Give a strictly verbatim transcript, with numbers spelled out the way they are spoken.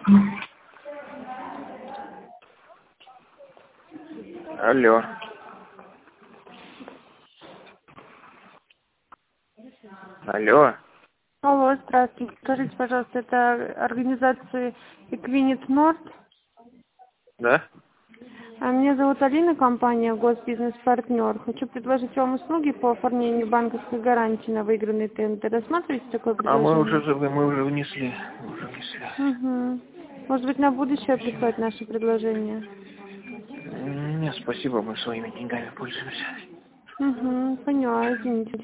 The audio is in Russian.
Алло. Алло. Алло, здравствуйте. Скажите, пожалуйста, это организация Equinit Nord? Да? А меня зовут Алина, компания Госбизнес-партнер. Хочу предложить вам услуги по оформлению банковской гарантии на выигранный тендер. Рассматриваете такое А мы уже, предложение? мы уже внесли. Мы уже внесли. Угу. Может быть, на будущее прислать наше предложение? Нет, спасибо, мы своими деньгами пользуемся. Угу, поняла, извините.